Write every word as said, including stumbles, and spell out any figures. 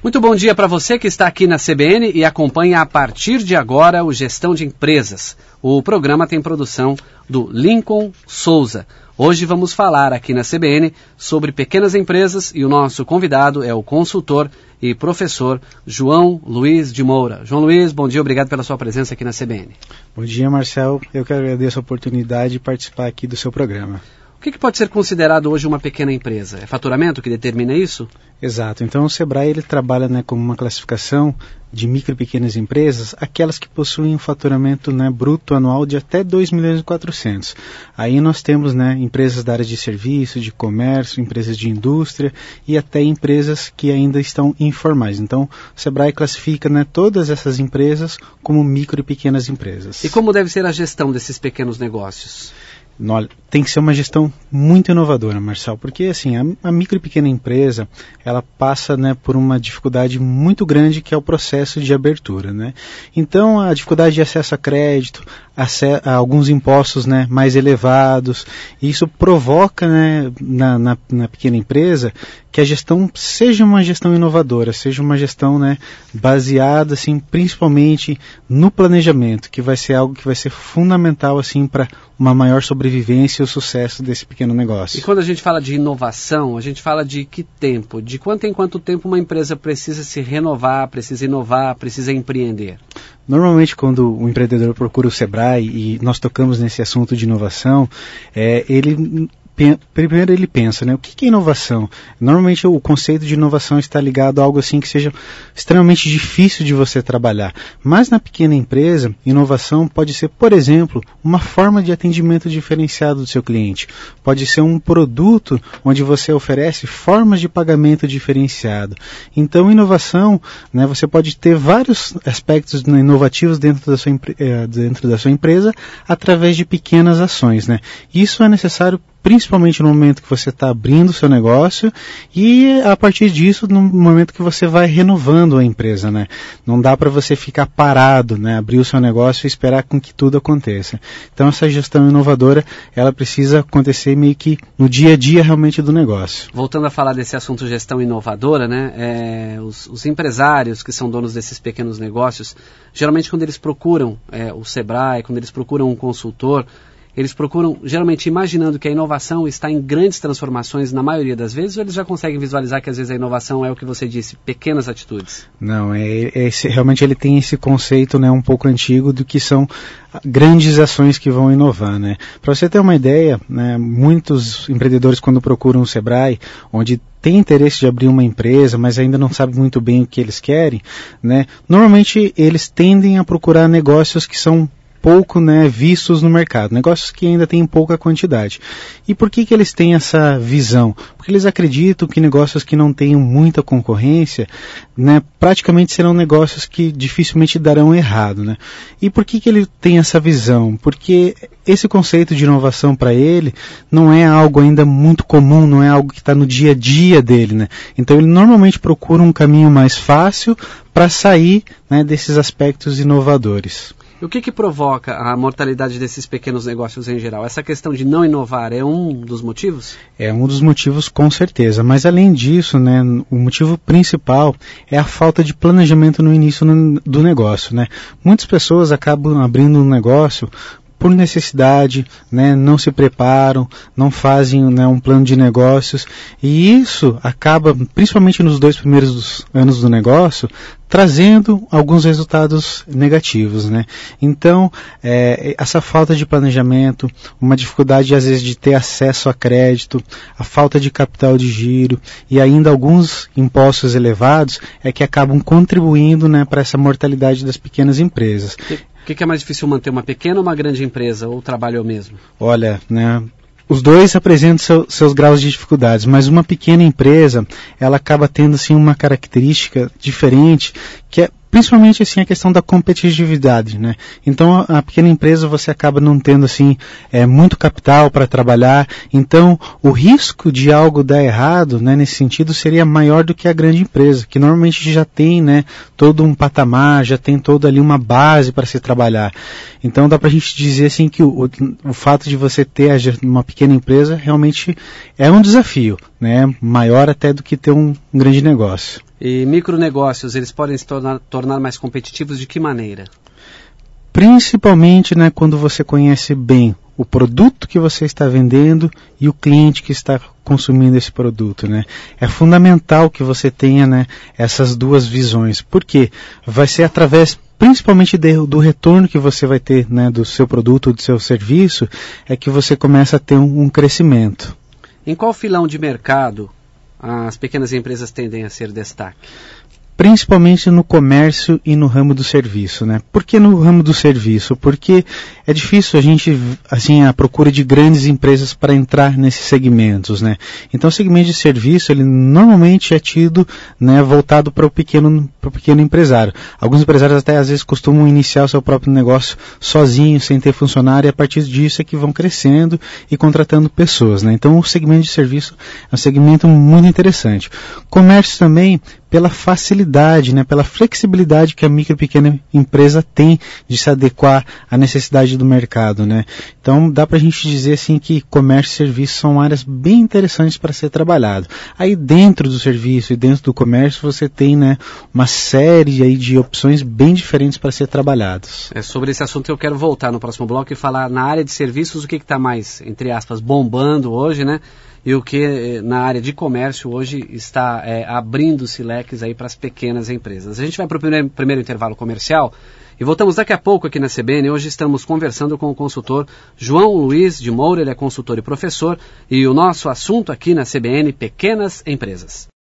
Muito bom dia para você que está aqui na C B N e acompanha a partir de agora o Gestão de Empresas. O programa tem produção do Lincoln Souza. Hoje vamos falar aqui na C B N sobre pequenas empresas e o nosso convidado é o consultor e professor João Luiz de Moura. João Luiz, bom dia, obrigado pela sua presença aqui na C B N. Bom dia, Marcel. Eu que agradeço a oportunidade de participar aqui do seu programa. O que, que pode ser considerado hoje uma pequena empresa? É faturamento que determina isso? Exato. Então o Sebrae ele trabalha, né, como uma classificação de micro e pequenas empresas, aquelas que possuem um faturamento, né, bruto anual de até dois milhões e quatrocentos. Aí nós temos, né, empresas da área de serviço, de comércio, empresas de indústria e até empresas que ainda estão informais. Então o Sebrae classifica, né, todas essas empresas como micro e pequenas empresas. E como deve ser a gestão desses pequenos negócios? Olha, tem que ser uma gestão muito inovadora, Marcel, porque assim, a, a micro e pequena empresa, ela passa, né, por uma dificuldade muito grande que é o processo de abertura, né? Então, a dificuldade de acesso a crédito, ace- a alguns impostos, né, mais elevados, isso provoca, né, na, na, na pequena empresa que a gestão seja uma gestão inovadora, seja uma gestão, né, baseada, assim, principalmente no planejamento, que vai ser algo que vai ser fundamental, assim, para uma maior sobrevivência e o sucesso desse pequeno negócio. E quando a gente fala de inovação, a gente fala de que tempo? De quanto em quanto tempo uma empresa precisa se renovar, precisa inovar, precisa empreender? Normalmente, quando o empreendedor procura o Sebrae e nós tocamos nesse assunto de inovação, é, ele... Primeiro ele pensa, né, o que é inovação? Normalmente o conceito de inovação está ligado a algo assim que seja extremamente difícil de você trabalhar. Mas na pequena empresa, inovação pode ser, por exemplo, uma forma de atendimento diferenciado do seu cliente. Pode ser um produto onde você oferece formas de pagamento diferenciado. Então inovação, né, você pode ter vários aspectos, né, inovativos dentro da, sua, dentro da sua empresa através de pequenas ações, né? Isso é necessário principalmente no momento que você está abrindo o seu negócio e a partir disso no momento que você vai renovando a empresa, né? Não dá para você ficar parado, né? Abrir o seu negócio e esperar com que tudo aconteça. Então essa gestão inovadora, ela precisa acontecer meio que no dia a dia realmente do negócio. Voltando a falar desse assunto gestão inovadora, né? É, os, os empresários que são donos desses pequenos negócios, geralmente quando eles procuram é, o Sebrae, quando eles procuram um consultor, eles procuram, geralmente, imaginando que a inovação está em grandes transformações na maioria das vezes, ou eles já conseguem visualizar que às vezes a inovação é o que você disse, pequenas atitudes? Não, é, é esse, realmente ele tem esse conceito, né, um pouco antigo do que são grandes ações que vão inovar, né? Para você ter uma ideia, né, muitos empreendedores quando procuram o Sebrae, onde tem interesse de abrir uma empresa, mas ainda não sabe muito bem o que eles querem, né, normalmente eles tendem a procurar negócios que são pouco, né, vistos no mercado, negócios que ainda têm pouca quantidade. E por que que eles têm essa visão? Porque eles acreditam que negócios que não tenham muita concorrência, né, praticamente serão negócios que dificilmente darão errado, né? E por que que ele tem essa visão? Porque esse conceito de inovação para ele não é algo ainda muito comum, não é algo que está no dia a dia dele, né? Então ele normalmente procura um caminho mais fácil para sair, né, desses aspectos inovadores. E o que que provoca a mortalidade desses pequenos negócios em geral? Essa questão de não inovar é um dos motivos? É um dos motivos, com certeza. Mas além disso, né, o motivo principal é a falta de planejamento no início do negócio, né? Muitas pessoas acabam abrindo um negócio por necessidade, né, não se preparam, não fazem, né, um plano de negócios e isso acaba, principalmente nos dois primeiros anos do negócio, trazendo alguns resultados negativos, né? Então, é, essa falta de planejamento, uma dificuldade às vezes de ter acesso a crédito, a falta de capital de giro e ainda alguns impostos elevados é que acabam contribuindo, né, para essa mortalidade das pequenas empresas. O que, que é mais difícil manter, uma pequena ou uma grande empresa, ou o trabalho é o mesmo? Olha, né, os dois apresentam seu, seus graus de dificuldades, mas uma pequena empresa, ela acaba tendo assim, uma característica diferente, que é principalmente assim a questão da competitividade, né? Então a pequena empresa você acaba não tendo assim é, muito capital para trabalhar, então o risco de algo dar errado, né, nesse sentido seria maior do que a grande empresa, que normalmente já tem, né, todo um patamar, já tem toda ali uma base para se trabalhar. Então dá para a gente dizer assim que o, o fato de você ter uma pequena empresa realmente é um desafio, né, maior até do que ter um, um grande negócio. E micronegócios, eles podem se tornar, tornar mais competitivos de que maneira? Principalmente, né, quando você conhece bem o produto que você está vendendo e o cliente que está consumindo esse produto, né? É fundamental que você tenha, né, essas duas visões, porque vai ser através, principalmente de, do retorno que você vai ter, né, do seu produto, do seu serviço, é que você começa a ter um, um crescimento. Em qual filão de mercado as pequenas empresas tendem a ser destaque? Principalmente no comércio e no ramo do serviço, né? Por que no ramo do serviço? Porque é difícil a gente, assim, a procura de grandes empresas para entrar nesses segmentos, né? Então o segmento de serviço, ele normalmente é tido, né, voltado para o pequeno, para o pequeno empresário. Alguns empresários até às vezes costumam iniciar o seu próprio negócio sozinhos, sem ter funcionário, e a partir disso é que vão crescendo e contratando pessoas, né? Então o segmento de serviço é um segmento muito interessante. Comércio também, pela facilidade, né, pela flexibilidade que a micro e pequena empresa tem de se adequar à necessidade do mercado, né? Então dá pra gente dizer assim que comércio e serviço são áreas bem interessantes para ser trabalhado. Aí dentro do serviço e dentro do comércio você tem, né, uma série aí de opções bem diferentes para ser trabalhados. É sobre esse assunto que eu quero voltar no próximo bloco e falar na área de serviços o que está mais, entre aspas, bombando hoje, né? E o que na área de comércio hoje está é, abrindo-se leques aí para as pequenas empresas. A gente vai para o primeiro, primeiro intervalo comercial e voltamos daqui a pouco aqui na C B N. Hoje estamos conversando com o consultor João Luiz de Moura, ele é consultor e professor, e o nosso assunto aqui na C B N, pequenas empresas.